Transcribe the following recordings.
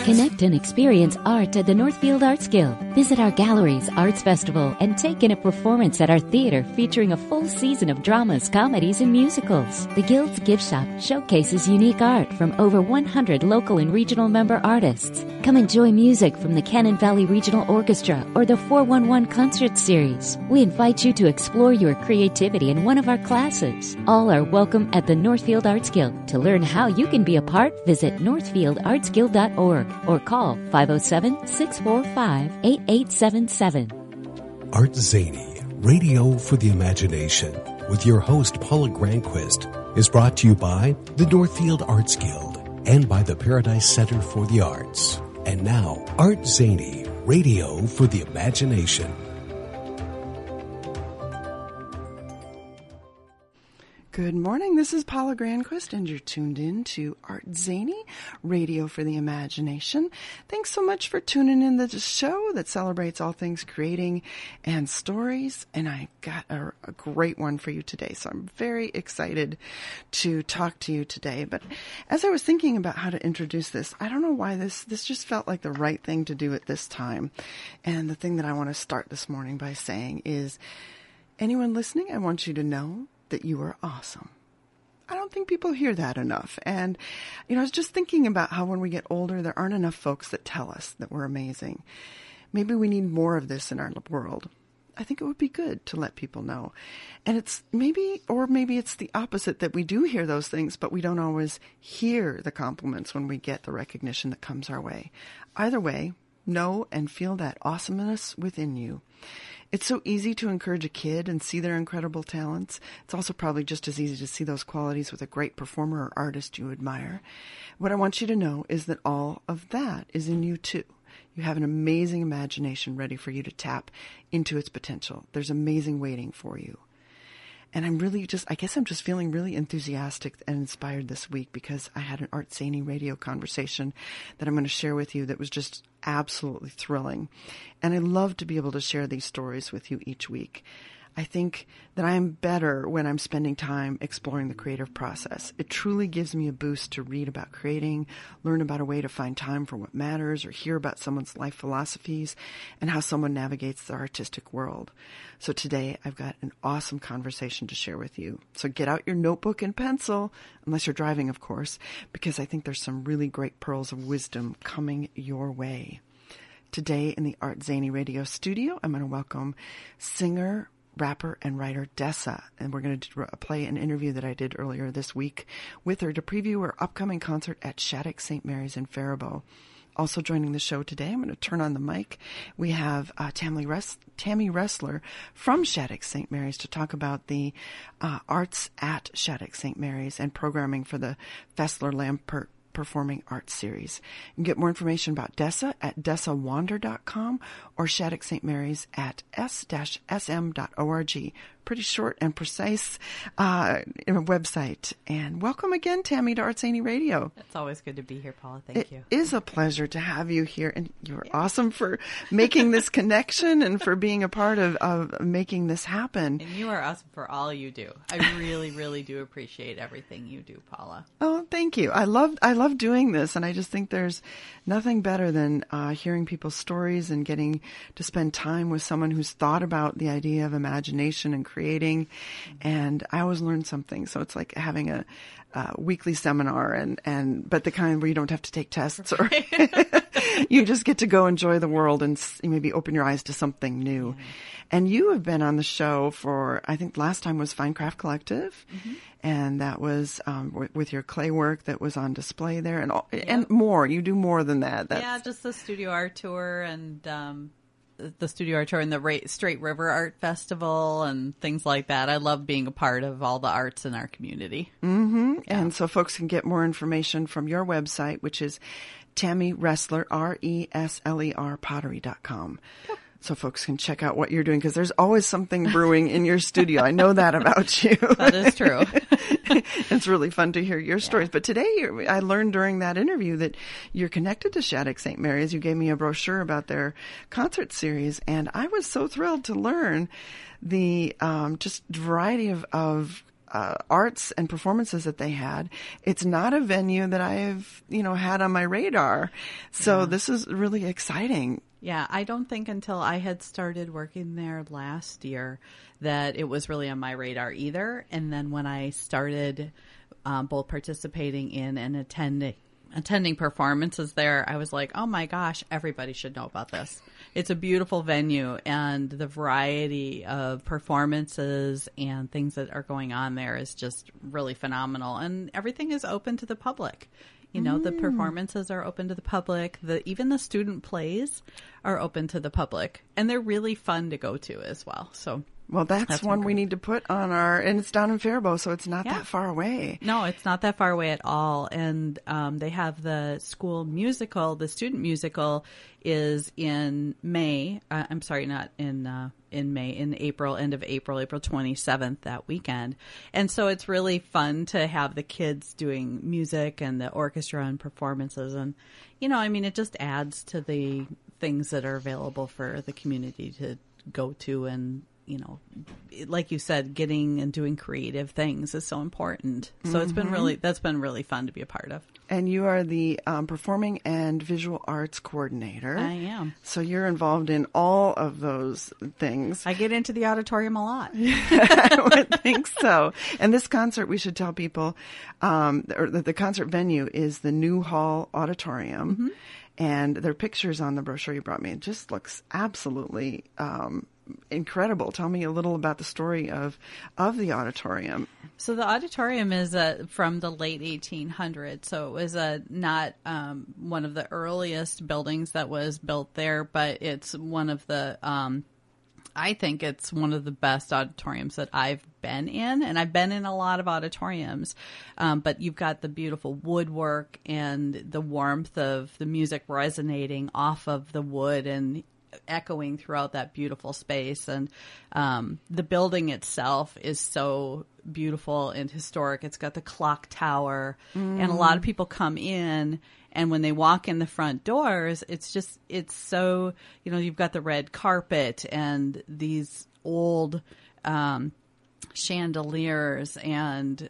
Connect and experience art at the Northfield Arts Guild. Visit our galleries, arts festival, and take in a performance at our theater featuring a full season of dramas, comedies, and musicals. The Guild's gift shop showcases unique art from over 100 local and regional member artists. Come enjoy music from the Cannon Valley Regional Orchestra or the 411 Concert Series. We invite you to explore your creativity in one of our classes. All are welcome at the Northfield Arts Guild. To learn how you can be a part, visit northfieldartsguild.org or call 507-645-8877. Art Zany, Radio for the Imagination, with your host Paula Granquist, is brought to you by the Northfield Arts Guild and by the Paradise Center for the Arts. And now, Art Zany, Radio for the Imagination. Good morning, this is Paula Granquist, and you're tuned in to Art Zany, Radio for the Imagination. Thanks so much for tuning in to the show that celebrates all things creating and stories, and I got a great one for you today, so I'm very excited to talk to you today. But as I was thinking about how to introduce this, I don't know why this just felt like the right thing to do at this time. And the thing that I want to start this morning by saying is, anyone listening, I want you to know that you are awesome. I don't think people hear that enough. And, I was just thinking about how when we get older, there aren't enough folks that tell us that we're amazing. Maybe we need more of this in our world. I think it would be good to let people know. And it's maybe it's the opposite, that we do hear those things, but we don't always hear the compliments when we get the recognition that comes our way. Either way, know and feel that awesomeness within you. It's so easy to encourage a kid and see their incredible talents. It's also probably just as easy to see those qualities with a great performer or artist you admire. What I want you to know is that all of that is in you too. You have an amazing imagination ready for you to tap into its potential. There's amazing waiting for you. And I'm just feeling really enthusiastic and inspired this week because I had an Art Zany radio conversation that I'm going to share with you that was just absolutely thrilling. And I love to be able to share these stories with you each week. I think that I am better when I'm spending time exploring the creative process. It truly gives me a boost to read about creating, learn about a way to find time for what matters, or hear about someone's life philosophies and how someone navigates the artistic world. So today I've got an awesome conversation to share with you. So get out your notebook and pencil, unless you're driving, of course, because I think there's some really great pearls of wisdom coming your way. Today in the Art Zany Radio studio, I'm going to welcome singer, rapper, and writer Dessa, and we're going to play an interview that I did earlier this week with her to preview her upcoming concert at Shattuck St. Mary's in Faribault. Also joining the show today, I'm going to turn on the mic. We have Tammy Ressler from Shattuck St. Mary's to talk about the arts at Shattuck St. Mary's and programming for the Fessler-Lampert Performing Arts Series. You can get more information about Dessa at dessawander.com or Shattuck St. Mary's at s-sm.org. Pretty short and precise website. And welcome again, Tammy, to Art Zany Radio. It's always good to be here, Paula. Thank you. It is a pleasure to have you here, and you're awesome for making this connection and for being a part of making this happen. And you are awesome for all you do. I really, really do appreciate everything you do, Paula. Oh, thank you. I love doing this, and I just think there's nothing better than hearing people's stories and getting to spend time with someone who's thought about the idea of imagination and creating, and I always learn something. So it's like having a weekly seminar, but the kind where you don't have to take tests, or you just get to go enjoy the world and maybe open your eyes to something new. Yeah. And you have been on the show for, I think last time was Fine Craft Collective, and that was with your clay work that was on display there, and more. You do more than that. Just the studio art tour and the studio art tour and the Straight River Art Festival and things like that. I love being a part of all the arts in our community. Mm-hmm. Yeah. And so folks can get more information from your website, which is Tammy Ressler, Resler, pottery.com. Yep. So folks can check out what you're doing, because there's always something brewing in your studio. I know that about you. That is true. It's really fun to hear your stories. But today I learned during that interview that you're connected to Shattuck St. Mary's. You gave me a brochure about their concert series, and I was so thrilled to learn the just variety of arts and performances that they had. It's not a venue that I've, had on my radar. So this is really exciting. Yeah, I don't think until I had started working there last year that it was really on my radar either. And then when I started both participating in and attending performances there, I was like, oh my gosh, everybody should know about this. It's a beautiful venue, and the variety of performances and things that are going on there is just really phenomenal. And everything is open to the public. The performances are open to the public. Even the student plays are open to the public, and they're really fun to go to as well. So, well, that's one we need to put on and it's down in Faribault, so it's not that far away. No, it's not that far away at all. And they have the school musical. The student musical is in May. I'm sorry, not in May, in April, end of April 27th, that weekend. And so it's really fun to have the kids doing music and the orchestra and performances. And, it just adds to the things that are available for the community to go to. And, like you said, getting and doing creative things is so important. So that's been really fun to be a part of. And you are the Performing and Visual Arts Coordinator. I am. So you're involved in all of those things. I get into the auditorium a lot. I would think so. And this concert, we should tell people, the concert venue is the New Hall Auditorium. Mm-hmm. And there are pictures on the brochure you brought me. It just looks absolutely incredible. Tell me a little about the story of the auditorium. So the auditorium is from the late 1800s. So it was not one of the earliest buildings that was built there, but it's one of the I think it's one of the best auditoriums that I've been in, and I've been in a lot of auditoriums, but you've got the beautiful woodwork and the warmth of the music resonating off of the wood and echoing throughout that beautiful space. And the building itself is so beautiful and historic. It's got the clock tower, and a lot of people come in, and when they walk in the front doors, it's so, you've got the red carpet and these old chandeliers and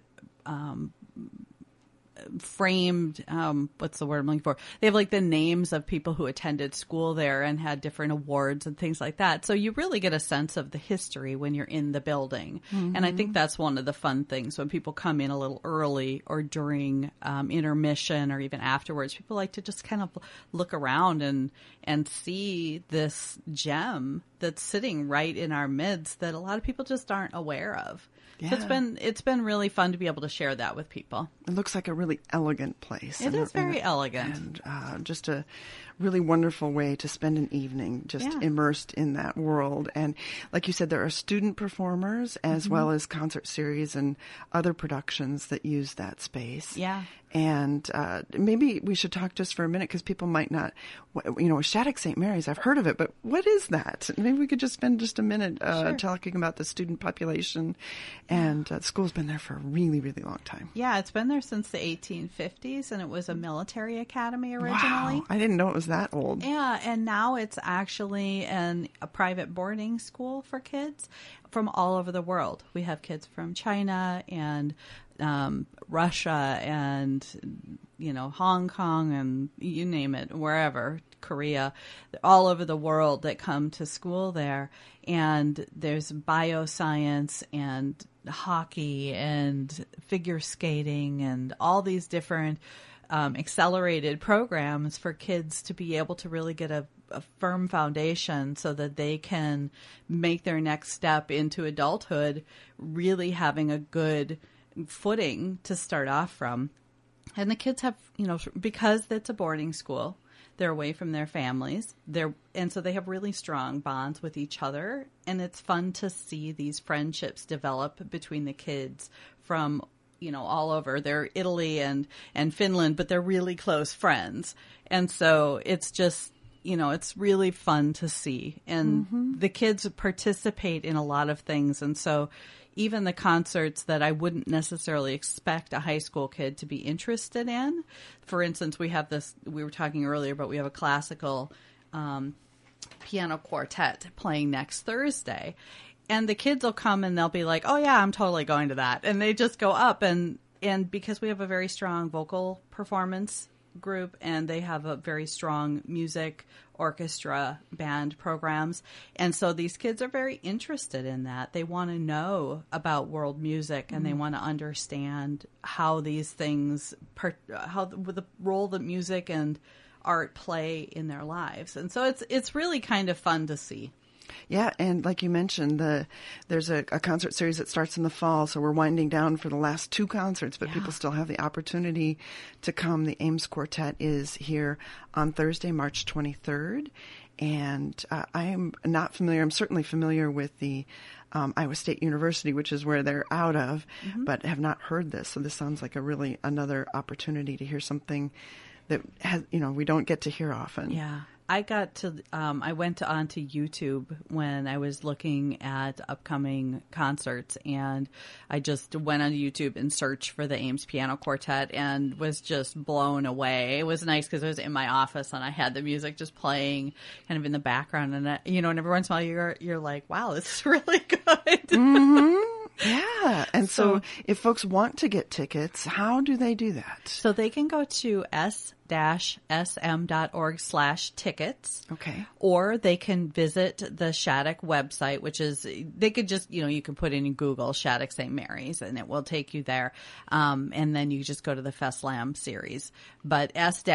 framed, what's the word I'm looking for? They have like the names of people who attended school there and had different awards and things like that. So you really get a sense of the history when you're in the building. Mm-hmm. And I think that's one of the fun things when people come in a little early or during intermission or even afterwards. People like to just kind of look around and see this gem that's sitting right in our midst that a lot of people just aren't aware of. Yeah. So it's been really fun to be able to share that with people. It looks like a really elegant place. It is very elegant. And just a really wonderful way to spend an evening just immersed in that world. And like you said, there are student performers as well as concert series and other productions that use that space. Yeah. And maybe we should talk just for a minute because people might not, Shattuck St. Mary's, I've heard of it, but what is that? Maybe we could just spend just a minute talking about the student population. And the school's been there for a really, really long time. Yeah, it's been there since the 1850s, and it was a military academy originally. Wow, I didn't know it was that old. Yeah, and now it's actually a private boarding school for kids from all over the world. We have kids from China and Russia and Hong Kong and you name it, wherever, Korea, all over the world that come to school there. And there's bioscience and hockey and figure skating and all these different accelerated programs for kids to be able to really get a firm foundation so that they can make their next step into adulthood really having a good footing to start off from. And the kids have, because it's a boarding school, they're away from their families. And so they have really strong bonds with each other. And it's fun to see these friendships develop between the kids from, all over. They're Italy and Finland, but they're really close friends. And so it's just, it's really fun to see. And the kids participate in a lot of things. And so even the concerts that I wouldn't necessarily expect a high school kid to be interested in. For instance, we have this, we were talking earlier, but we have a classical piano quartet playing next Thursday. and the kids will come and they'll be like, oh yeah, I'm totally going to that. And they just go up and because we have a very strong vocal performance group and they have a very strong music, orchestra, band programs. And so these kids are very interested in that. They want to know about world music and they want to understand how these things, how the role that music and art play in their lives. And so it's really kind of fun to see. Yeah, and like you mentioned, there's a concert series that starts in the fall, so we're winding down for the last 2 concerts, but people still have the opportunity to come. The Ames Quartet is here on Thursday, March 23rd, and I am not familiar. I'm certainly familiar with the Iowa State University, which is where they're out of, but have not heard this, so this sounds like another opportunity to hear something that has, we don't get to hear often. Yeah. I went onto YouTube when I was looking at upcoming concerts, and I just went on YouTube and searched for the Ames Piano Quartet and was just blown away. It was nice because I was in my office and I had the music just playing kind of in the background, and and every once in a while you're like, wow, this is really good. Mm-hmm. Yeah. And so if folks want to get tickets, how do they do that? So they can go to s-sm.org/tickets. Okay. Or they can visit the Shattuck website, which is, they could just, you can put in Google Shattuck St. Mary's and it will take you there. And then you just go to the FestLam series. But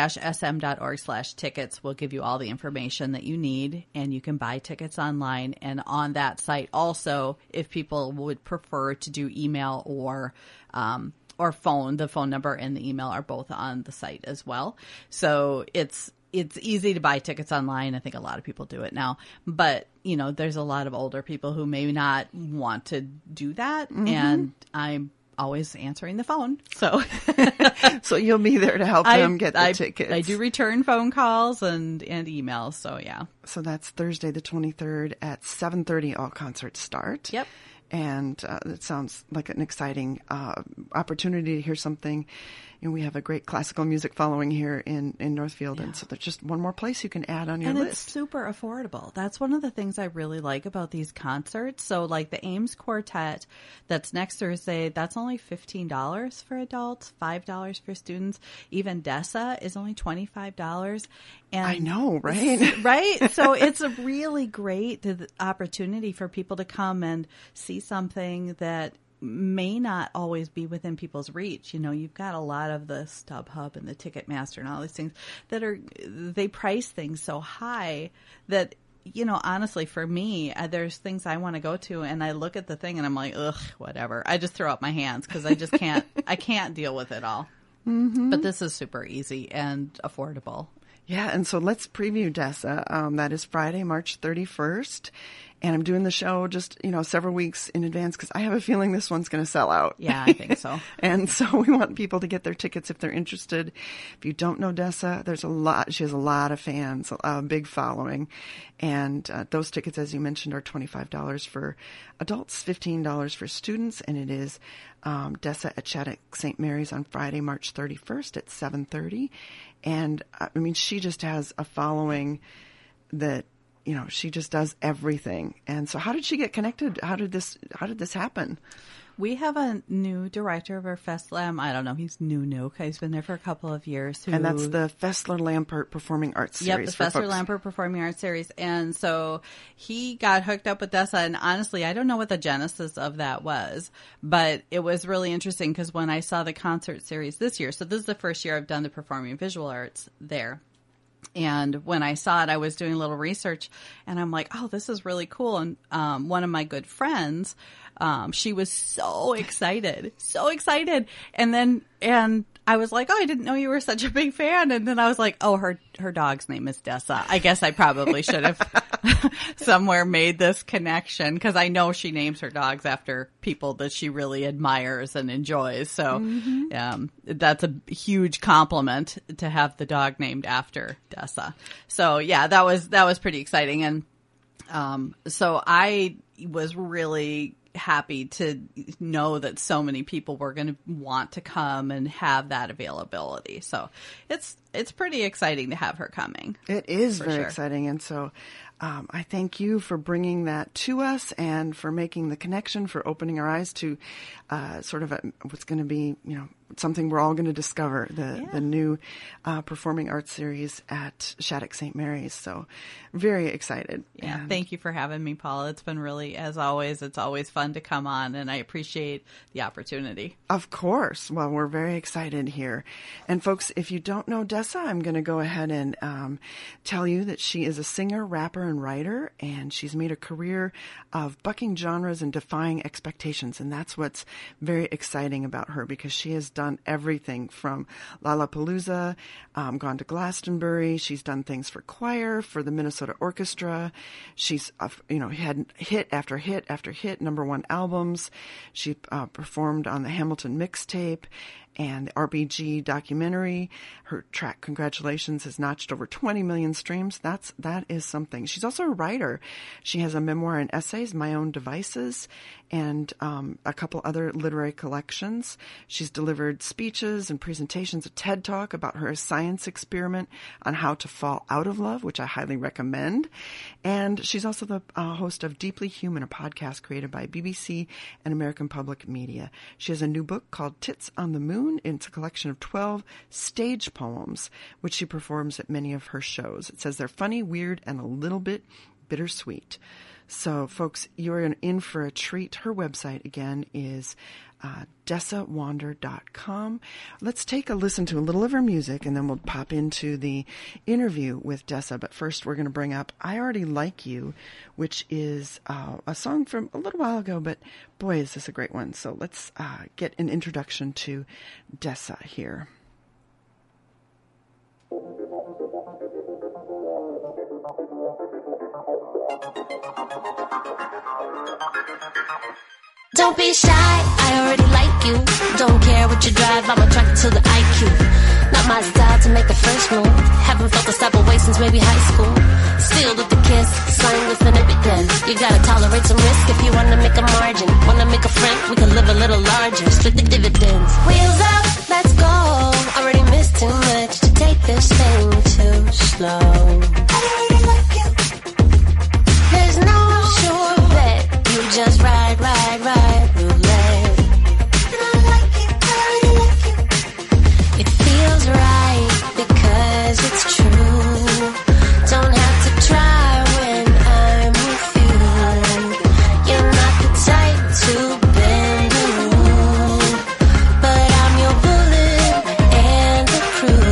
s-sm.org/tickets will give you all the information that you need, and you can buy tickets online. And on that site also, if people would prefer to do email or phone, the phone number and the email are both on the site as well. So it's easy to buy tickets online. I think a lot of people do it now, but there's a lot of older people who may not want to do that. And I'm always answering the phone. So, so you'll be there to help them get the tickets. I do return phone calls and emails. So yeah. So that's Thursday, the 23rd at 7:30. All concerts start. Yep. And it sounds like an exciting opportunity to hear something. We have a great classical music following here in Northfield, and so there's just one more place you can add on your list. And it's super affordable. That's one of the things I really like about these concerts. So like the Ames Quartet that's next Thursday, that's only $15 for adults, $5 for students. Even Dessa is only $25. And I know, right? Right? So it's a really great opportunity for people to come and see something that may not always be within people's reach. You've got a lot of the StubHub and the Ticketmaster and all these things they price things so high that, honestly, for me, there's things I want to go to and I look at the thing and I'm like, ugh, whatever. I just throw up my hands because I just can't, I can't deal with it all. Mm-hmm. But this is super easy and affordable. Yeah, and so let's preview Dessa. That is Friday, March 31st. And I'm doing the show just, several weeks in advance because I have a feeling this one's going to sell out. Yeah, I think so. And so we want people to get their tickets if they're interested. If you don't know Dessa, she has a lot of fans, a big following. And those tickets, as you mentioned, are $25 for adults, $15 for students. And it is Dessa at Shattuck St. Mary's on Friday, March 31st at 7:30. And she just has a following that, she just does everything. And so how did she get connected? How did this happen? We have a new director of our FestLam. I don't know. He's new. He's been there for a couple of years. And that's the Fessler-Lampert Performing Arts Series. Yep, the Fessler-Lampert Performing Arts Series. And so he got hooked up with Dessa. And honestly, I don't know what the genesis of that was, but it was really interesting because when I saw the concert series this year, so this is the first year I've done the Performing Visual Arts there. And when I saw it, I was doing a little research and I'm like, oh, this is really cool. And one of my good friends, she was so excited. And I was like, oh, I didn't know you were such a big fan. And then I was like, oh, her dog's name is Dessa. I guess I probably should have somewhere made this connection because I know she names her dogs after people that she really admires and enjoys. So that's a huge compliment to have the dog named after Dessa. So yeah, that was pretty exciting. And so I was really happy to know that so many people were going to want to come and have that availability. So it's pretty exciting to have her coming. It is very exciting. And so I thank you for bringing that to us and for making the connection, for opening our eyes to sort of what's going to be, something we're all going to discover, the new performing arts series at Shattuck St. Mary's. So very excited. Yeah, thank you for having me, Paula. It's been really, as always, it's always fun to come on, and I appreciate the opportunity. Of course. Well, we're very excited here. And folks, if you don't know Dessa, I'm going to go ahead and tell you that she is a singer, rapper, and writer, and she's made a career of bucking genres and defying expectations. And that's what's very exciting about her, because she has done everything from Lollapalooza, gone to Glastonbury. She's done things for choir, for the Minnesota Orchestra. She's, had hit after hit after hit, #1 albums. She performed on the Hamilton mixtape and the RBG documentary. Her track Congratulations has notched over 20 million streams. That is something. She's also a writer. She has a memoir and essays, My Own Devices, and a couple other literary collections. She's delivered speeches and presentations at TED Talk about her science experiment on how to fall out of love, which I highly recommend. And she's also the host of Deeply Human, a podcast created by BBC and American Public Media. She has a new book called Tits on the Moon. It's a collection of 12 stage poems, which she performs at many of her shows. It says they're funny, weird, and a little bit bittersweet. So, folks, you're in for a treat. Her website, again, is DessaWander.com. Let's take a listen to a little of her music, and then we'll pop into the interview with Dessa. But first, we're going to bring up I Already Like You, which is a song from a little while ago, but boy, is this a great one. So let's get an introduction to Dessa here. Don't be shy, I already like you. Don't care what you drive, I'm attracted to the IQ. Not my style to make the first move. Haven't felt this type of way since maybe high school. Still with the kiss, slang with an evidence. You gotta tolerate some risk if you wanna make a margin. Wanna make a friend, we can live a little larger. Split the dividends. Wheels up, let's go. Already missed too much to take this thing too slow. I already like you. There's no sure bet. You just ride roulette. And I like it, I already like you. It feels right because it's true. Don't have to try when I'm with you. You're not the type to bend the rule, but I'm your bullet and the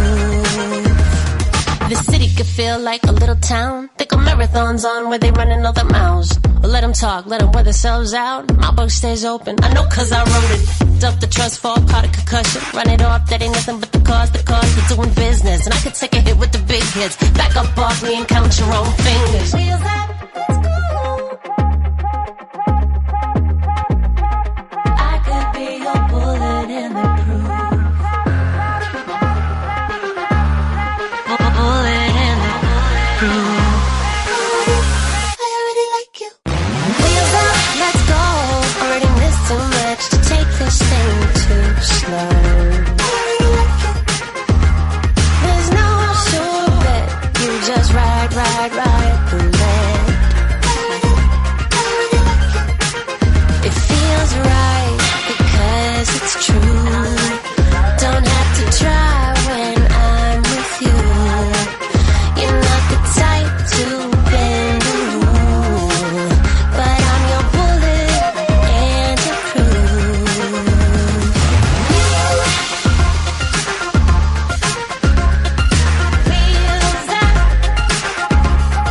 proof. The city could feel like a little town. Think of marathons on where they running all the miles. Well, let them talk, let them wear themselves out. My book stays open, I know cause I wrote it. Dump the trust fall, caught a concussion. Run it off, that ain't nothing but the cause you're doing business. And I could take a hit with the big hits. Back up off me and count your own fingers. Wheels up, let's go. I could be your bullet in the proof. Bullet in the proof. Too much to take this thing too slow. There's no sure bet. You just ride roulette. It feels right because it's true. Don't have to try when I'm with you. You're not the type to bend the rule, but I'm your bullet and your proof. Wheels up.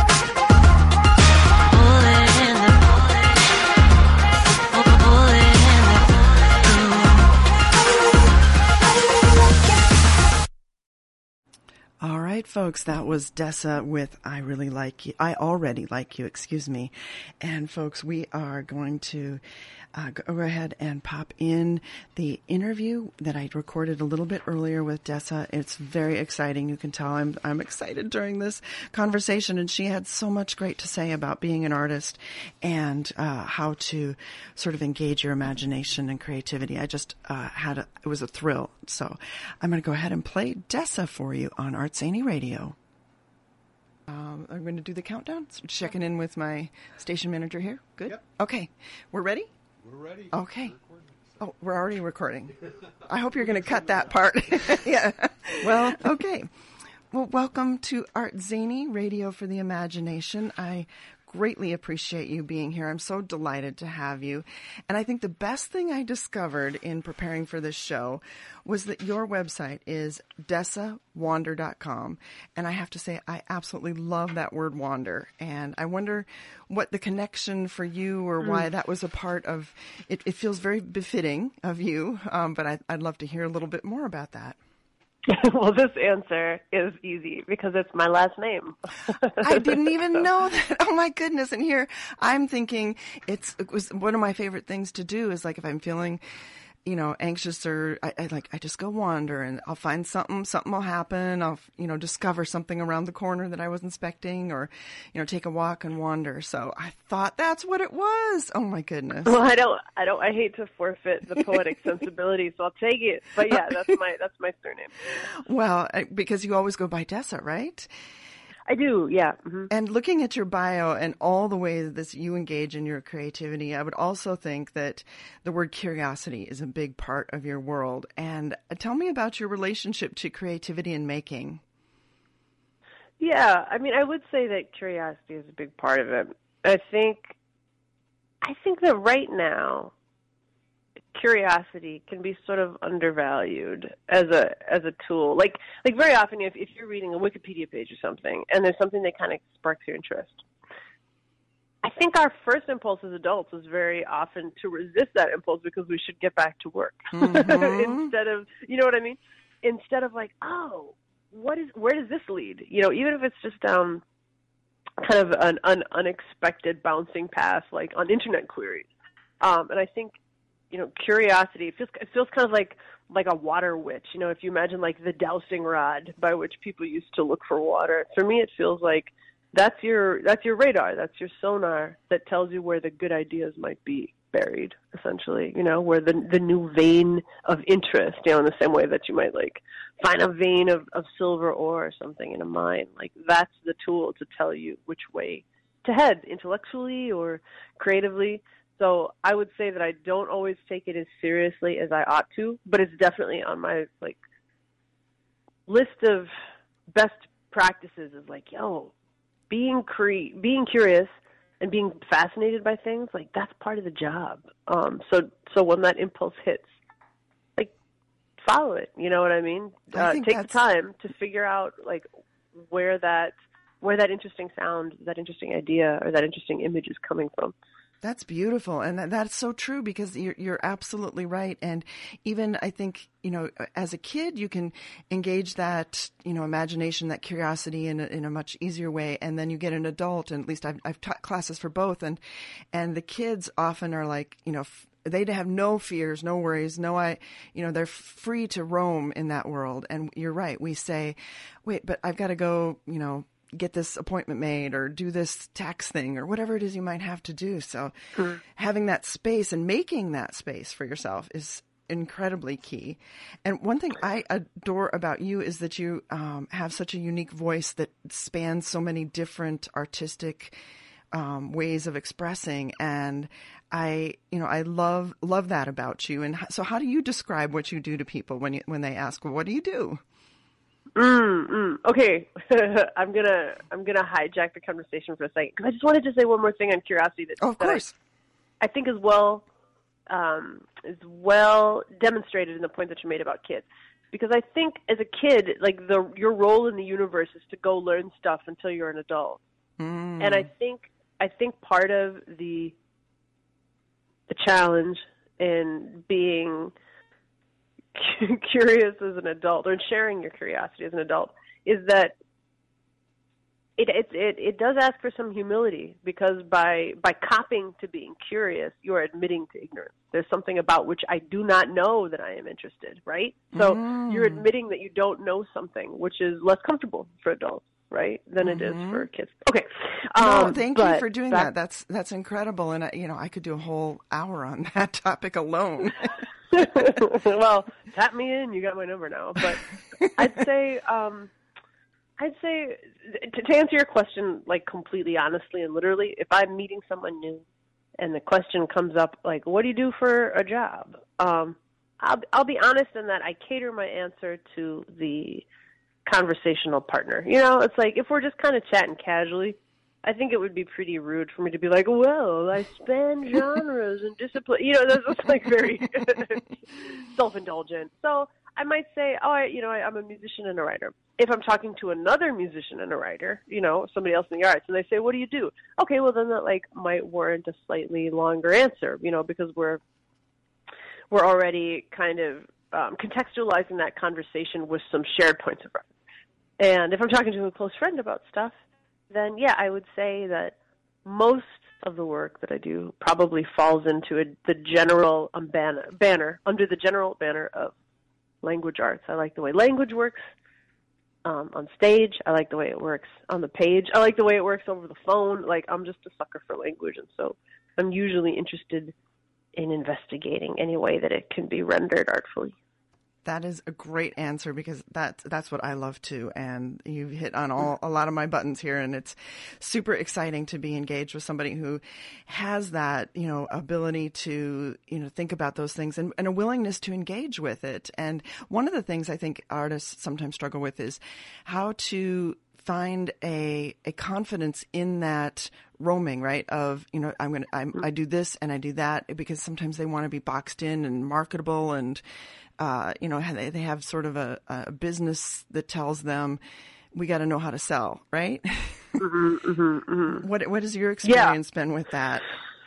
folks, that was Dessa with I Really Like You. I Already Like You, excuse me. And folks, we are going to go ahead and pop in the interview that I recorded a little bit earlier with Dessa. It's very exciting. You can tell I'm excited during this conversation, and she had so much great to say about being an artist and how to sort of engage your imagination and creativity. I just it was a thrill. So I'm going to go ahead and play Dessa for you on Art Zany Radio. I'm going to do the countdown. So checking in with my station manager here. Good? Yep. Okay. We're ready? We're ready. Okay. Oh, we're already recording. I hope you're going to cut that part. Yeah. Well, okay. Well, welcome to Art Zany, Radio for the Imagination. I greatly appreciate you being here. I'm so delighted to have you. And I think the best thing I discovered in preparing for this show was that your website is DessaWander.com. And I have to say, I absolutely love that word wander. And I wonder what the connection for you or why that was a part of it. It feels very befitting of you, but I'd love to hear a little bit more about that. Well, this answer is easy because it's my last name. I didn't even know that. Oh my goodness. And here I'm thinking it was one of my favorite things to do is like if I'm feeling, anxious or I just go wander and I'll find something will happen. I'll, discover something around the corner that I wasn't expecting or, take a walk and wander. So I thought that's what it was. Oh my goodness. Well, I hate to forfeit the poetic sensibility, so I'll take it. But yeah, that's my surname. Well, because you always go by Dessa, right? I do, yeah. Mm-hmm. And looking at your bio and all the ways that you engage in your creativity, I would also think that the word curiosity is a big part of your world. And tell me about your relationship to creativity and making. Yeah, I mean, I would say that curiosity is a big part of it. I think that right now, curiosity can be sort of undervalued as a tool. Like very often if you're reading a Wikipedia page or something and there's something that kind of sparks your interest, I think our first impulse as adults is very often to resist that impulse because we should get back to work. Mm-hmm. Instead of, you know what I mean? Instead of like, oh, where does this lead? Even if it's just down kind of an unexpected bouncing path like on internet queries. And I think curiosity, it feels kind of like a water witch. If you imagine like the dowsing rod by which people used to look for water. For me, it feels like that's your radar, that's your sonar that tells you where the good ideas might be buried, essentially, where the new vein of interest, in the same way that you might like find a vein of silver ore or something in a mine. Like that's the tool to tell you which way to head intellectually or creatively. So I would say that I don't always take it as seriously as I ought to, but it's definitely on my list of best practices is like, being curious and being fascinated by things, like that's part of the job. So when that impulse hits, like follow it. You know what I mean? Take the time to figure out like where that interesting sound, that interesting idea, or that interesting image is coming from. That's beautiful. And that's so true because you're absolutely right. And even I think, as a kid, you can engage that, imagination, that curiosity in a much easier way. And then you get an adult, and at least I've taught classes for both. And the kids often are like, they have no fears, no worries, they're free to roam in that world. And you're right. We say, wait, but I've got to go, get this appointment made or do this tax thing or whatever it is you might have to do. So having that space and making that space for yourself is incredibly key. And one thing I adore about you is that you have such a unique voice that spans so many different artistic ways of expressing. And I love that about you. And so how do you describe what you do to people when they ask, well, what do you do? Okay, I'm gonna hijack the conversation for a second because I just wanted to say one more thing on curiosity of course, I think is well demonstrated in the point that you made about kids. Because I think as a kid, like your role in the universe is to go learn stuff until you're an adult, and I think part of the challenge in being curious as an adult or sharing your curiosity as an adult is that it does ask for some humility, because by copying to being curious, you are admitting to ignorance. There's something about which I do not know that I am interested, right? So you're admitting that you don't know something, which is less comfortable for adults, right, than it is for kids. Okay. No, thank you for doing that. That's incredible, and I could do a whole hour on that topic alone. Well, tap me in. You got my number now. But I'd say to answer your question, like, completely honestly and literally, if I'm meeting someone new and the question comes up, like, what do you do for a job? I'll be honest in that I cater my answer to the conversational partner. You know, it's like, if we're just kind of chatting casually, I think it would be pretty rude for me to be like, well, I span genres and discipline. You know, that's just like very self-indulgent. So I might say, I'm a musician and a writer. If I'm talking to another musician and a writer, you know, somebody else in the arts, and they say, what do you do? Okay, well, then that, like, might warrant a slightly longer answer, you know, because we're already kind of contextualizing that conversation with some shared points of reference. And if I'm talking to a close friend about stuff, then, yeah, I would say that most of the work that I do probably falls into the general banner, under the general banner of language arts. I like the way language works on stage. I like the way it works on the page. I like the way it works over the phone. Like, I'm just a sucker for language, and so I'm usually interested in investigating any way that it can be rendered artfully. That is a great answer, because that's what I love too, and you've hit on a lot of my buttons here, and it's super exciting to be engaged with somebody who has that, you know, ability to, you know, think about those things and a willingness to engage with it. And one of the things I think artists sometimes struggle with is how to find a confidence in that roaming, right? Of, you know, I do this and I do that, because sometimes they want to be boxed in and marketable, and you know, they have sort of a business that tells them we got to know how to sell, right? What has your experience been with that?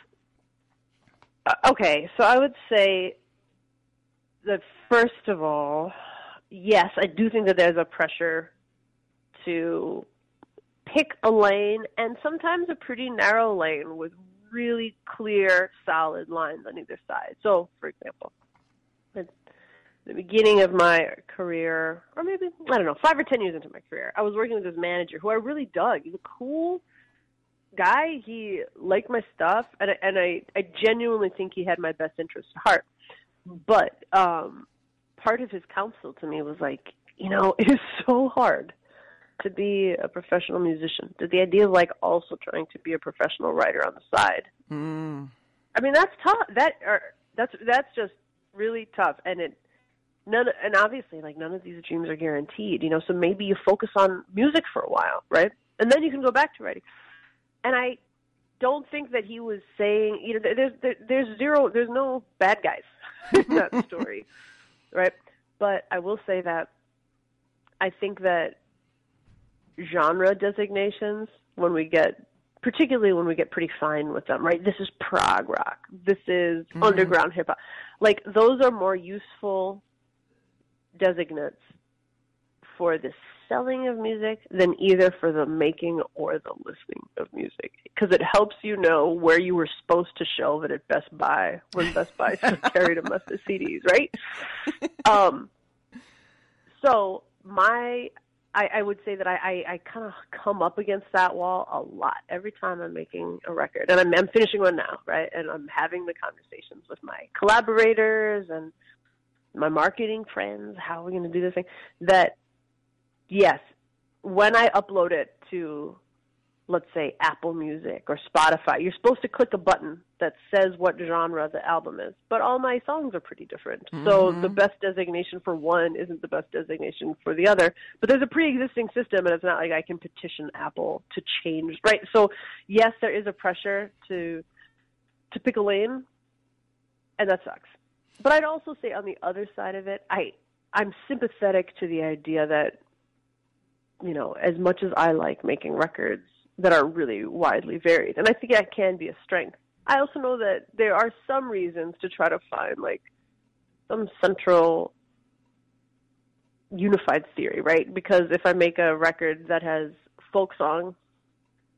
Okay, so I would say that, first of all, yes, I do think that there's a pressure to pick a lane, and sometimes a pretty narrow lane with really clear, solid lines on either side. So, for example, at the beginning of my career, or maybe, I don't know, 5 or 10 years into my career, I was working with this manager who I really dug. He's a cool guy. He liked my stuff, and I genuinely think he had my best interest at heart. But part of his counsel to me was like, you know, it is so hard to be a professional musician. The idea of, like, also trying to be a professional writer on the side. I mean, that's tough. That's just really tough. And and obviously, like, none of these dreams are guaranteed, you know, so maybe you focus on music for a while, right? And then you can go back to writing. And I don't think that he was saying, you know, there's no bad guys in that story, right? But I will say that I think that genre designations, particularly when we get pretty fine with them, right? This is prog rock. This is underground hip hop. Like, those are more useful designates for the selling of music than either for the making or the listening of music, because it helps you know where you were supposed to shelve it at Best Buy when Best Buy still carried a mess of CDs, right? So I would say that I kind of come up against that wall a lot every time I'm making a record. And I'm finishing one now, right? And I'm having the conversations with my collaborators and my marketing friends. How are we going to do this thing? That, yes, when I upload it to, let's say, Apple Music or Spotify, you're supposed to click a button that says what genre the album is. But all my songs are pretty different. So the best designation for one isn't the best designation for the other. But there's a pre-existing system, and it's not like I can petition Apple to change, right? So, yes, there is a pressure to pick a lane, and that sucks. But I'd also say on the other side of it, I'm sympathetic to the idea that, you know, as much as I like making records that are really widely varied, and I think that can be a strength, I also know that there are some reasons to try to find, like, some central unified theory, right? Because if I make a record that has folk songs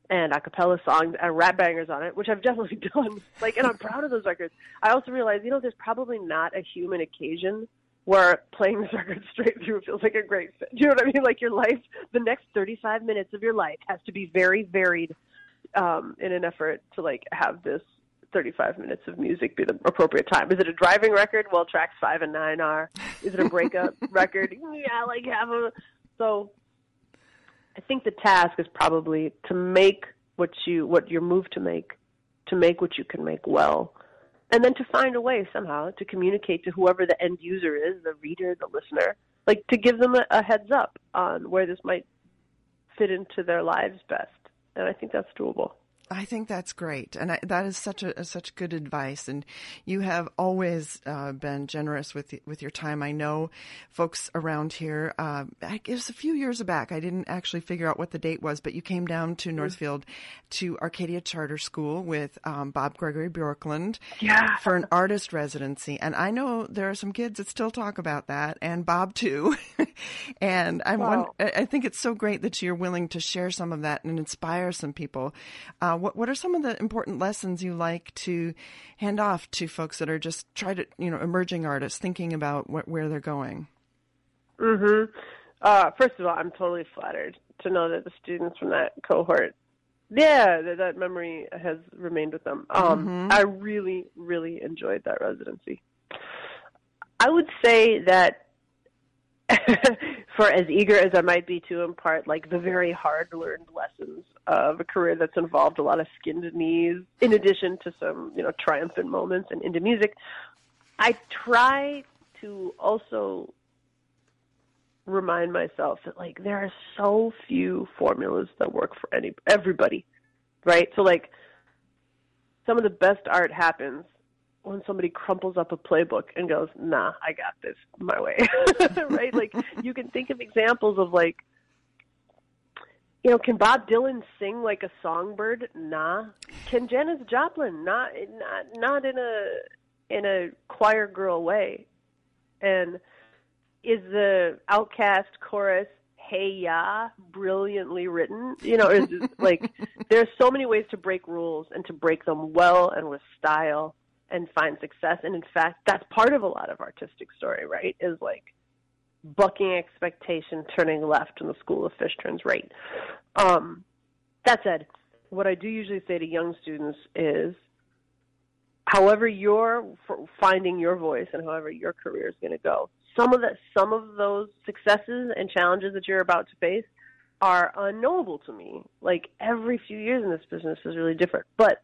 and a cappella songs and rap bangers on it, which I've definitely done. Like, and I'm proud of those records. I also realized, there's probably not a human occasion where playing this record straight through feels like a great fit. Do you know what I mean? Like, your life, the next 35 minutes of your life has to be very varied in an effort to, like, have this 35 minutes of music be the appropriate time. Is it a driving record? Well, tracks 5 and 9 are. Is it a breakup record? Yeah, like have a. So I think the task is probably to make what you're moved to make what you can make well, and then to find a way somehow to communicate to whoever the end user is, the reader, the listener, like to give them a heads up on where this might fit into their lives best. And I think that's doable. I think that's great, and that is such good advice. And you have always been generous with your time. I know folks around here. It was a few years back. I didn't actually figure out what the date was, but you came down to Northfield to Arcadia Charter School with Bob Gregory Bjorklund for an artist residency. And I know there are some kids that still talk about that, and Bob too. And I think it's so great that you're willing to share some of that and inspire some people. What are some of the important lessons you like to hand off to folks that are just emerging artists thinking about where they're going? Mm-hmm. First of all, I'm totally flattered to know that the students from that cohort, that memory has remained with them. I really, really enjoyed that residency. I would say that for as eager as I might be to impart, like, the very hard-learned lessons of a career that's involved a lot of skinned knees, in addition to some, triumphant moments and into music, I try to also remind myself that, like, there are so few formulas that work for everybody, right? So, like, some of the best art happens when somebody crumples up a playbook and goes, nah, I got this my way, right? Like, you can think of examples of, like, can Bob Dylan sing like a songbird? Nah. Can Janis Joplin? Not in a choir girl way. And is the Outkast chorus, hey ya, brilliantly written? Is like, there's so many ways to break rules and to break them well and with style and find success. And in fact, that's part of a lot of artistic story, right? Is like bucking expectation, turning left when the school of fish turns right. That said, what I do usually say to young students is, however you're finding your voice and however your career is going to go, some of those successes and challenges that you're about to face are unknowable to me. Like, every few years in this business is really different. But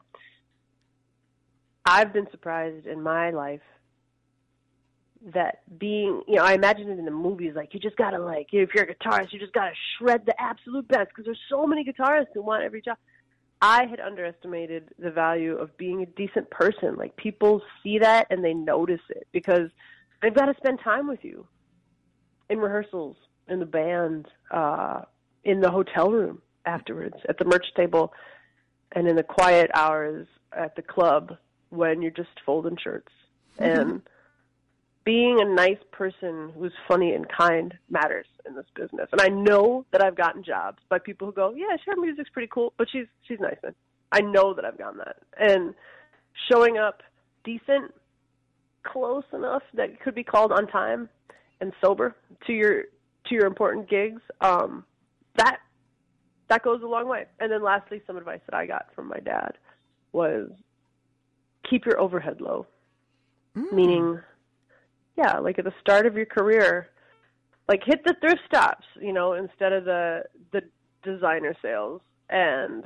I've been surprised in my life that being, I imagine it in the movies, like, you just got to, like, if you're a guitarist, you just got to shred the absolute best because there's so many guitarists who want every job. I had underestimated the value of being a decent person. Like, people see that and they notice it because they've got to spend time with you in rehearsals, in the band, in the hotel room afterwards, at the merch table, and in the quiet hours at the club when you're just folding shirts. And being a nice person who's funny and kind matters in this business. And I know that I've gotten jobs by people who go, yeah, her music's pretty cool, but she's nice. And I know that I've gotten that. And showing up decent, close enough that it could be called on time and sober to your important gigs, that goes a long way. And then lastly, some advice that I got from my dad was keep your overhead low. Meaning, yeah, like at the start of your career, like hit the thrift stops, instead of the designer sales. And,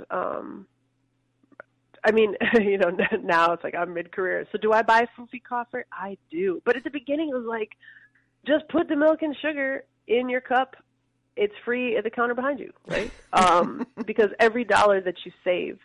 I mean, now it's like I'm mid-career. So do I buy Foofy coffee? I do. But at the beginning, it was like, just put the milk and sugar in your cup. It's free at the counter behind you, right? Because every dollar that you save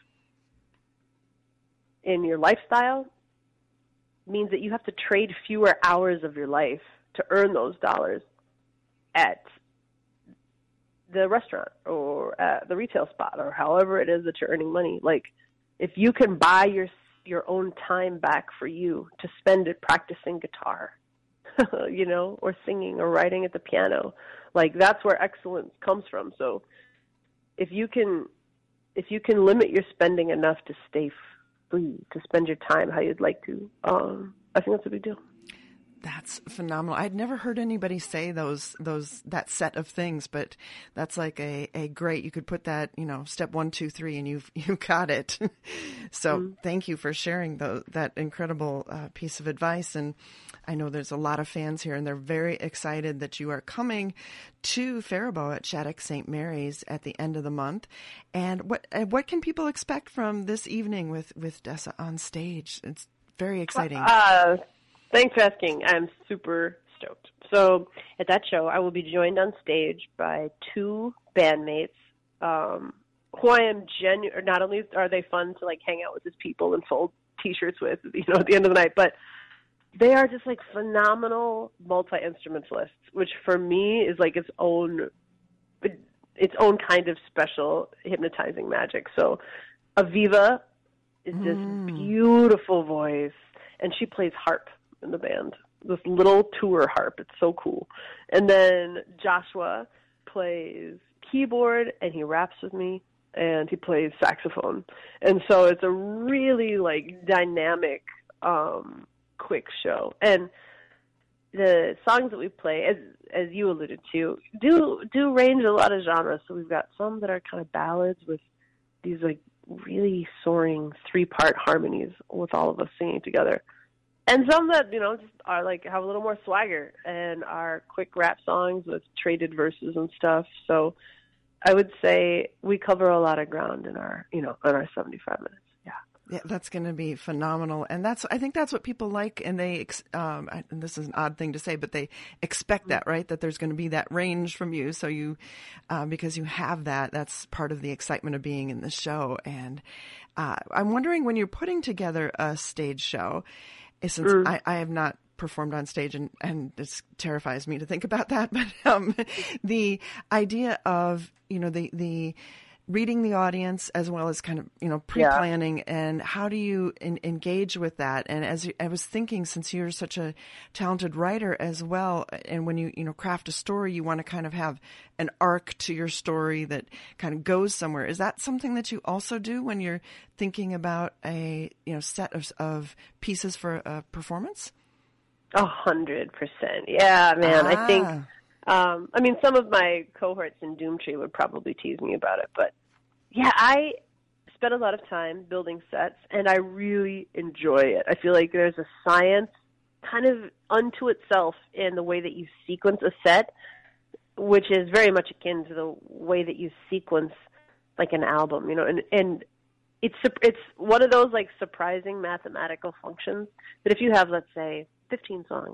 in your lifestyle means that you have to trade fewer hours of your life to earn those dollars at the restaurant or at the retail spot or however it is that you're earning money. Like, if you can buy your own time back for you to spend it practicing guitar, or singing or writing at the piano, like, that's where excellence comes from. So if you can if you can limit your spending enough to stay free, to spend your time how you'd like to, I think that's a big deal. That's phenomenal. I'd never heard anybody say that set of things, but that's like a great, you could put that, step 1, 2, 3, and you got it. So Thank you for sharing that incredible piece of advice. And I know there's a lot of fans here, and they're very excited that you are coming to Faribault at Shattuck St. Mary's at the end of the month. And what can people expect from this evening with Dessa on stage? It's very exciting. Thanks for asking. I'm super stoked. So at that show, I will be joined on stage by 2 bandmates who I am not only are they fun to like hang out with as people and fold T-shirts with, at the end of the night, but they are just like phenomenal multi-instrumentalists, which for me is like its own kind of special hypnotizing magic. So Aviva is this beautiful voice, and she plays harp in the band, this little tour harp. It's so cool. And then Joshua plays keyboard, and he raps with me, and he plays saxophone. And so it's a really like dynamic, quick show. And the songs that we play, as you alluded to, do range a lot of genres. So we've got some that are kind of ballads with these like really soaring 3-part harmonies with all of us singing together. And some that, just are like, have a little more swagger and are quick rap songs with traded verses and stuff. So I would say we cover a lot of ground in our, in our 75 minutes. Yeah, that's going to be phenomenal. And I think that's what people like. And and this is an odd thing to say, but they expect that, right? That there's going to be that range from you. So because you have that's part of the excitement of being in the show. And I'm wondering, when you're putting together a stage show, since I have not performed on stage, and this terrifies me to think about that, but the idea of, the reading the audience as well as kind of, pre-planning, and how do you engage with that? And I was thinking, since you're such a talented writer as well, and when you craft a story, you want to kind of have an arc to your story that kind of goes somewhere. Is that something that you also do when you're thinking about a set of pieces for a performance? 100%. Yeah, man. I think, some of my cohorts in Doomtree would probably tease me about it, but yeah, I spent a lot of time building sets, and I really enjoy it. I feel like there's a science kind of unto itself in the way that you sequence a set, which is very much akin to the way that you sequence like an album, and it's one of those like surprising mathematical functions that if you have, let's say, 15 songs,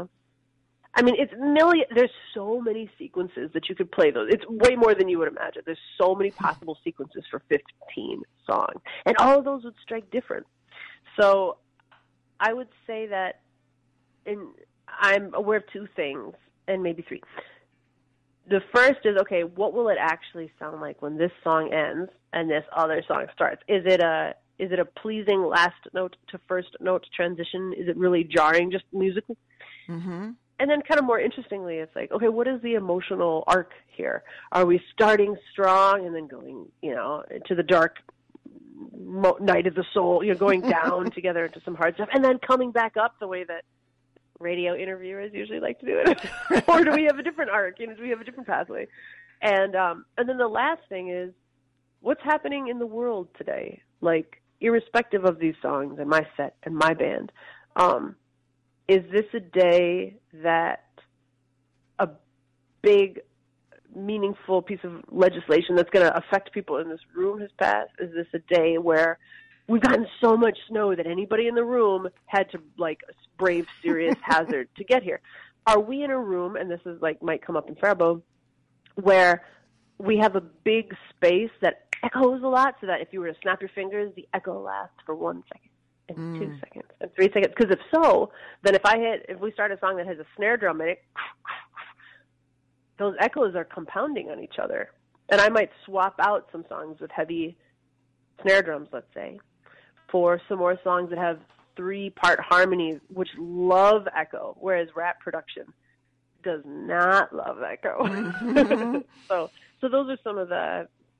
there's so many sequences that you could play those. It's way more than you would imagine. There's so many possible sequences for 15 songs, and all of those would strike different. So I would say that I'm aware of 2 things, and maybe 3. The first is, okay, what will it actually sound like when this song ends and this other song starts? Is it a pleasing last note to first note transition? Is it really jarring, just musically? Mm-hmm. And then kind of more interestingly, it's like, okay, what is the emotional arc here? Are we starting strong and then going, to the dark night of the soul, going down together into some hard stuff, and then coming back up the way that radio interviewers usually like to do it? Or do we have a different arc? Do we have a different pathway? And then the last thing is, what's happening in the world today? Like, irrespective of these songs and my set and my band, is this a day that a big, meaningful piece of legislation that's going to affect people in this room has passed? Is this a day where we've gotten so much snow that anybody in the room had to, brave serious hazard to get here? Are we in a room, and this is, might come up in Faribault, where we have a big space that echoes a lot, so that if you were to snap your fingers, the echo lasts for 1 second and 2 seconds and 3 seconds? Because if so, then if we start a song that has a snare drum in it, those echoes are compounding on each other. And I might swap out some songs with heavy snare drums, let's say, for some more songs that have 3-part harmonies, which love echo, whereas rap production does not love echo. So those are some of the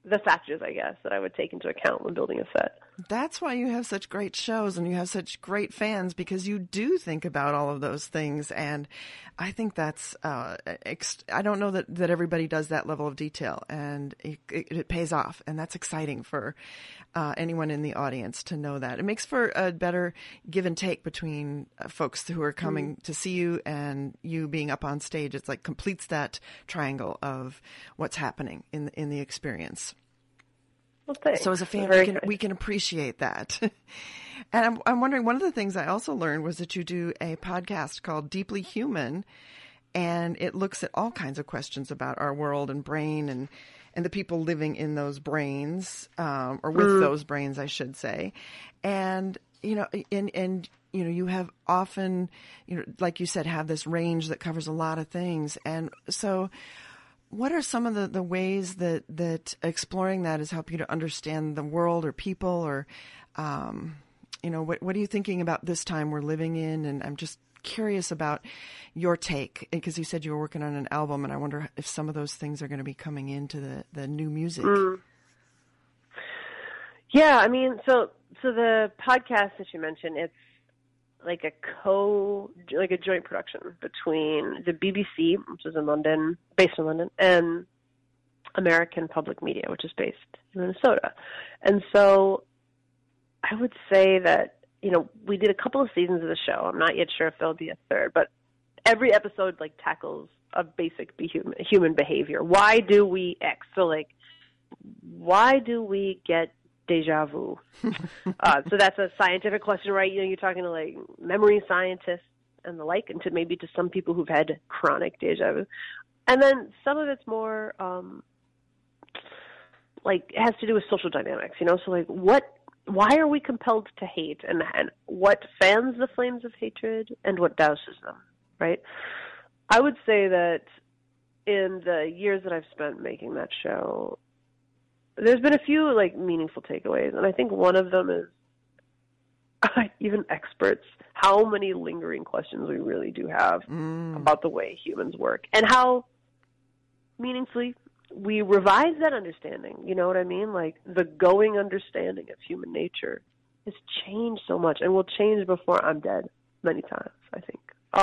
the factors, I guess, that I would take into account when building a set. That's why you have such great shows and you have such great fans, because you do think about all of those things. And I think that's, I don't know that everybody does that level of detail, and it pays off. And that's exciting for anyone in the audience to know that. It makes for a better give and take between folks who are coming to see you and you being up on stage. It's like completes that triangle of what's happening in the experience. Well, thanks. So as a fan, we can appreciate that. And I'm wondering, one of the things I also learned was that you do a podcast called Deeply Human, and it looks at all kinds of questions about our world and brain and the people living in those brains, or with those brains, I should say. And, you have often, like you said, have this range that covers a lot of things. And so what are some of the ways that exploring that has helped you to understand the world or people, or, what are you thinking about this time we're living in? And I'm just curious about your take, because you said you were working on an album, and I wonder if some of those things are going to be coming into the new music. Yeah, I mean, so the podcast that you mentioned, it's like a joint production between the BBC, which is based in London, and American Public Media, which is based in Minnesota. And so I would say that, we did a couple of seasons of the show. I'm not yet sure if there'll be a third, but every episode tackles a basic human behavior. Why do we X? So why do we get deja vu? So that's a scientific question, right? You're talking to memory scientists and the like, and to some people who've had chronic deja vu. And then some of it's more it has to do with social dynamics, so why are we compelled to hate, and what fans the flames of hatred and what douses them, right? I would say that in the years that I've spent making that show, there's been a few meaningful takeaways, and I think one of them is even experts, how many lingering questions we really do have about the way humans work, and how meaningfully we revise that understanding. You know what I mean? The going understanding of human nature has changed so much, and will change before I'm dead many times, I think.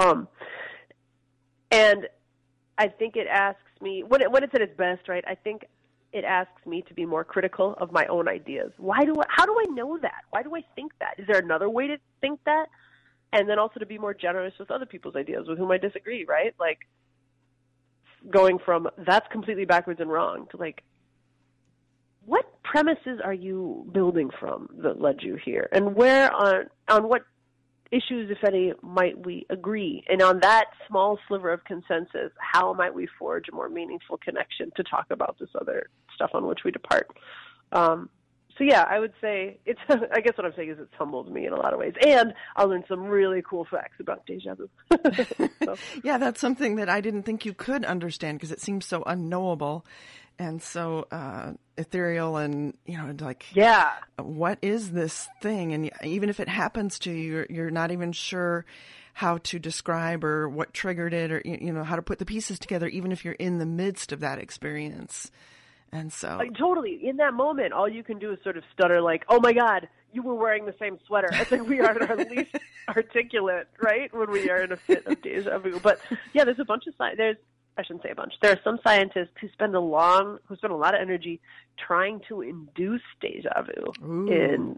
And I think it asks me, when it's at its best, right, I think it asks me to be more critical of my own ideas. How do I know that? Why do I think that? Is there another way to think that? And then also to be more generous with other people's ideas with whom I disagree, right? Going from that's completely backwards and wrong to what premises are you building from that led you here? And where on what issues, if any, might we agree? And on that small sliver of consensus, how might we forge a more meaningful connection to talk about this other stuff on which we depart? So yeah, I would say I guess what I'm saying is it's humbled me in a lot of ways. And I learned some really cool facts about deja vu. So. Yeah, that's something that I didn't think you could understand, because it seems so unknowable and so ethereal, and what is this thing? And even if it happens to you, you're not even sure how to describe or what triggered it, or how to put the pieces together, even if you're in the midst of that experience. And so, totally, in that moment, all you can do is sort of stutter, oh my God, you were wearing the same sweater. I think we are at our least articulate, right, when we are in a fit of deja vu. But yeah, there's a bunch of I shouldn't say a bunch. There are some scientists who spend a lot of energy trying to induce deja vu in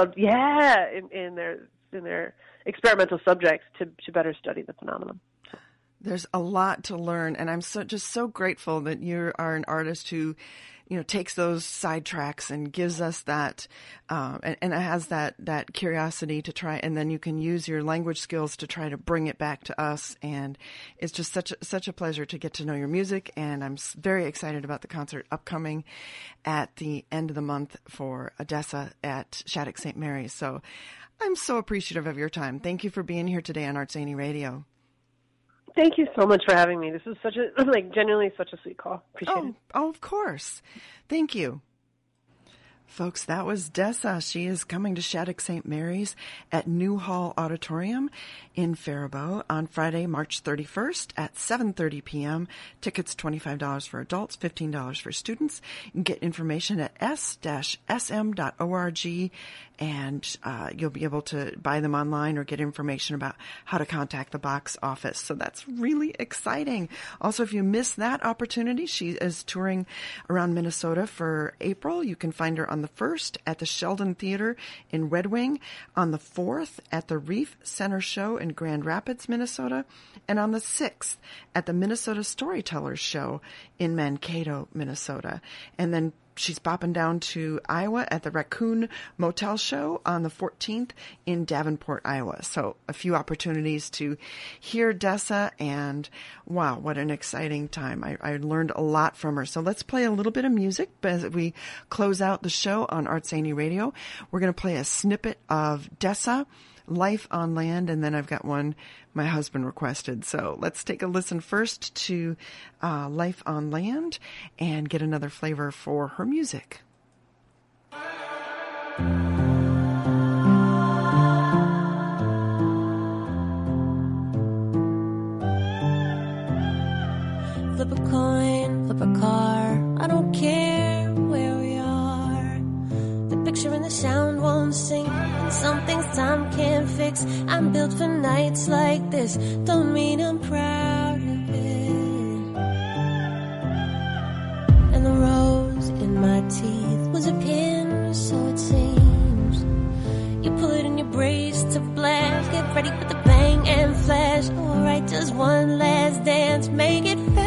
their experimental subjects to better study the phenomenon. There's a lot to learn, and I'm just so grateful that you are an artist who, takes those sidetracks and gives us that, and has that curiosity to try, and then you can use your language skills to try to bring it back to us. And it's just such a pleasure to get to know your music, and I'm very excited about the concert upcoming at the end of the month for Odessa at Shattuck St. Mary's. So I'm so appreciative of your time. Thank you for being here today on Art Zany Radio. Thank you so much for having me. This is genuinely such a sweet call. Appreciate it. Oh, of course. Thank you. folks, that was Dessa. She is coming to Shattuck St. Mary's at New Hall Auditorium in Faribault on Friday, March 31st at 7:30 p.m. Tickets $25 for adults, $15 for students. You can get information at s-sm.org, and you'll be able to buy them online or get information about how to contact the box office. So that's really exciting. Also, if you miss that opportunity, she is touring around Minnesota for April. You can find her on the 1st at the Sheldon Theater in Red Wing, on the 4th at the Reef Center Show in Grand Rapids, Minnesota, and on the 6th at the Minnesota Storytellers Show in Mankato, Minnesota. And then she's popping down to Iowa at the Raccoon Motel Show on the 14th in Davenport, Iowa. So a few opportunities to hear Dessa, and wow, what an exciting time. I learned a lot from her. So let's play a little bit of music as we close out the show on Art Zany Radio. We're going to play a snippet of Dessa, Life on Land, and then I've got one my husband requested. So let's take a listen first to Life on Land and get another flavor for her music. Flip a coin, flip a car, I don't care where we are. The picture and the sound won't sing, and some things time can't fix. I'm built for nights like this, don't mean I'm proud of it. And the rose in my teeth was a pin, so it seems. You pull it in your brace to blast, get ready for the bang and flash. Alright, just one last dance, make it fast.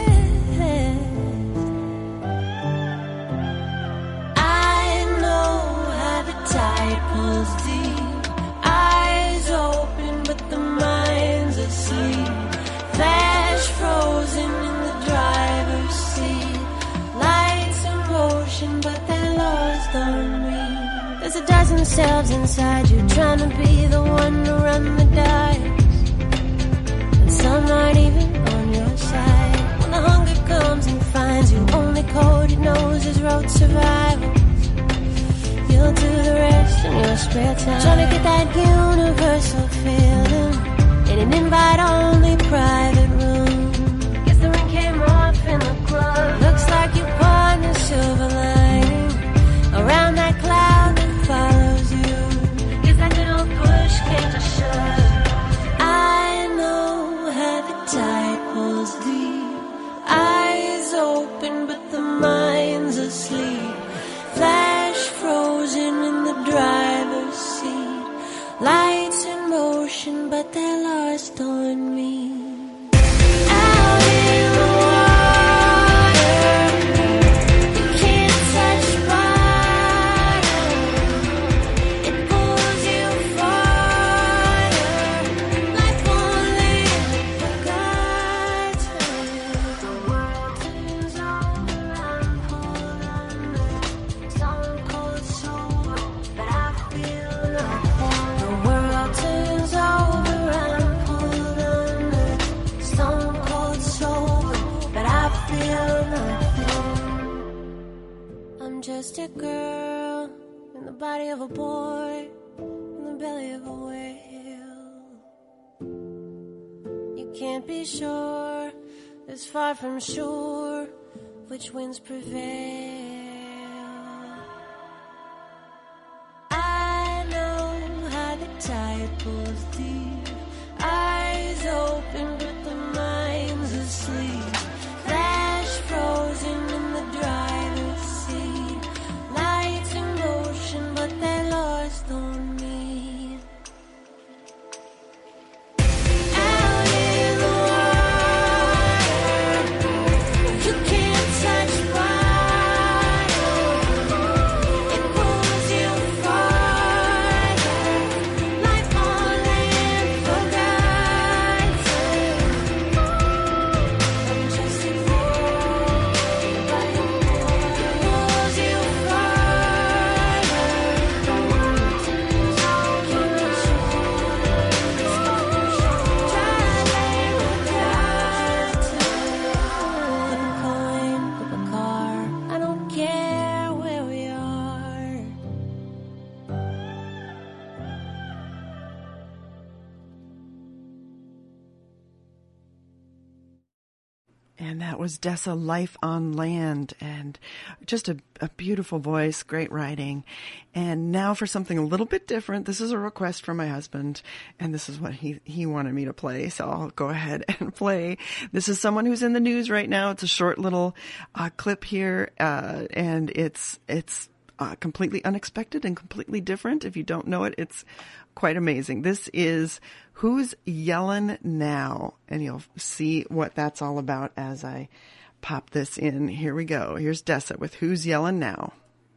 Tide pulls deep, eyes open but the mind's asleep. Flash frozen in the driver's seat, lights in motion but they're lost on me. There's a dozen selves inside you trying to be the one to run the dice, and some aren't even on your side. When the hunger comes and finds you, only code it knows is road survival. You'll do the rest in your spare time, trying to get that universal feeling in an invite-only private room. Guess the ring came off in the club. Looks like you pawned the silver lining around that cloud that follows you. Guess that good old push came to shove. I know how the tide pulls deep, eyes open but the mind's asleep. Flash frozen in the driver's seat, lights in motion but they're lost on me. Out in the water, you can't touch bottom, it pulls you farther. Life won't live forgotten. The world turns over, I'm pulled under. Stone cold soul, but I feel nothing. The world turns over, I'm pulled under. Stone cold soul, but I feel nothing. I'm just a girl in the body of a boy, in the belly of a whale. You can't be sure, it's far from sure which winds prevail. Tide pulls deep, eyes open but the mind's asleep. Flash frozen in the driver's seat, lights in motion but they're lost on me. Out in the water, you can't touch bottom. And that was Dessa, Life on Land, and just a beautiful voice, great writing. And now for something a little bit different. This is a request from my husband, and this is what he wanted me to play, so I'll go ahead and play. This is someone who's in the news right now. It's a short little clip here, and it's completely unexpected and completely different. If you don't know it, it's quite amazing. This is Who's Yellin' Now? And you'll see what that's all about as I pop this in. Here we go. Here's Dessa with Who's Yellin' Now?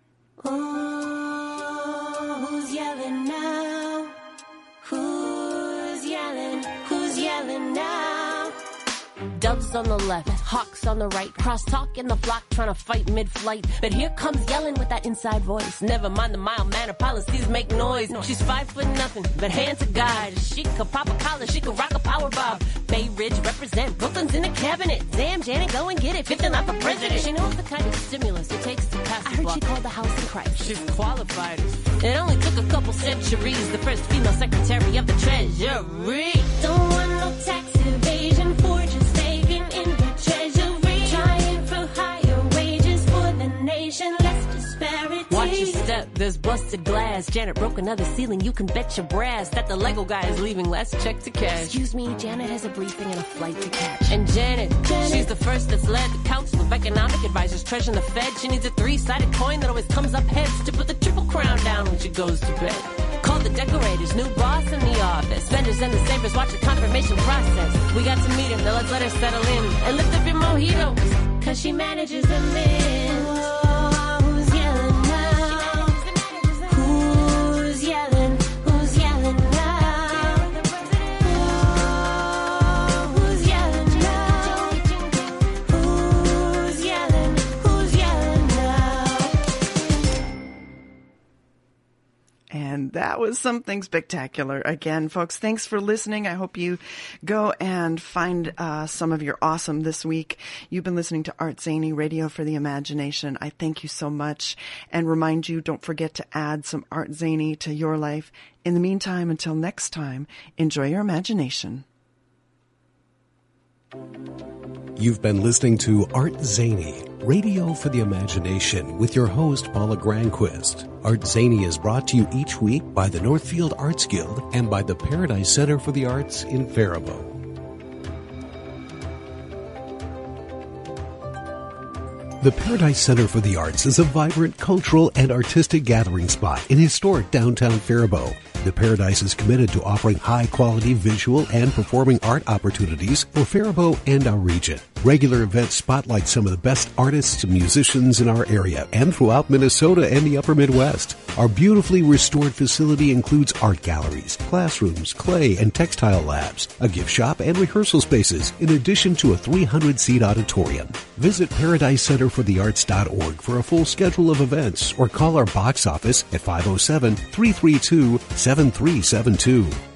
Oh, who's yelling now? Who's yelling? Who's yelling now? Doves on the left, hawks on the right, crosstalk in the flock trying to fight mid-flight. But here comes yelling with that inside voice. Never mind the mild manner, policies make noise. She's 5'0", but hands a guide. She could pop a collar, she could rock a power bob. Bay Ridge represent, Brooklyn's in the cabinet. Damn, Janet, go and get it, 5th and not the president. She knows the kind of stimulus it takes to pass. I heard she called the House in Christ. She's qualified. It only took a couple centuries. The first female secretary of the Treasury. Don't want no tax evasion, fortune staking in the Treasury. Trying for higher wages for the nation, less disparity. Watch your step, there's busted glass. Janet broke another ceiling, you can bet your brass that the Lego guy is leaving less check to cash. Excuse me, Janet has a briefing and a flight to catch. And Janet, she's the first that's led the Council of Economic Advisors, treasuring the Fed. She needs a 3-sided coin that always comes up heads to put the triple crown down when she goes to bed. Call the decorators, new boss in the office. Vendors and the savers watch the confirmation process. We got to meet her, now let's let her settle in. And lift up your mojitos, cause she manages the men. Oh, who's yelling now? Who's yelling? Who's yelling now? Oh, who's yelling now? Who's yelling? Who's yelling now? And that was something spectacular. Again, folks, thanks for listening. I hope you go and find some of your awesome this week. You've been listening to Art Zaney, Radio for the Imagination. I thank you so much and remind you, don't forget to add some Art Zaney to your life. In the meantime, until next time, enjoy your imagination. You've been listening to Art Zaney, Radio for the Imagination, with your host, Paula Granquist. Art Zaney is brought to you each week by the Northfield Arts Guild and by the Paradise Center for the Arts in Faribault. The Paradise Center for the Arts is a vibrant cultural and artistic gathering spot in historic downtown Faribault. The Paradise is committed to offering high-quality visual and performing art opportunities for Faribault and our region. Regular events spotlight some of the best artists and musicians in our area and throughout Minnesota and the upper Midwest. Our beautifully restored facility includes art galleries, classrooms, clay and textile labs, a gift shop and rehearsal spaces, in addition to a 300-seat auditorium. Visit ParadiseCenterForTheArts.org for a full schedule of events or call our box office at 507-332-7372.